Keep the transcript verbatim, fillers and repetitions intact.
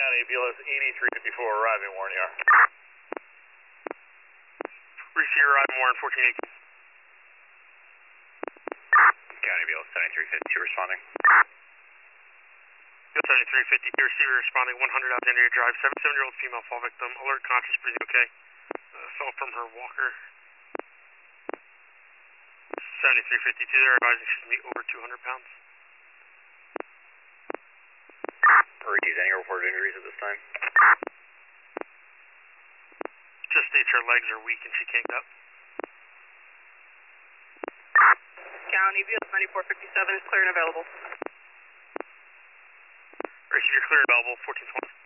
County, B L S eighty-three fifty-four, arriving, Warren E R. Receiver, arriving, Warren fourteen eighteen. County, B L S seventy-three fifty-two, responding. B L S seventy-three fifty-two, receiver responding, one hundred Alexandria Drive, seventy-seven-year-old female fall victim, alert, conscious, breathing okay. Uh, fell from her walker. seventy-three fifty-two, they're advising she's going to be over two hundred pounds. Receive any reported injuries at this time? Just states her legs are weak and she can't get up. County, B L S ninety-four fifty-seven is clear and available. Receiver clear and available, fourteen twenty.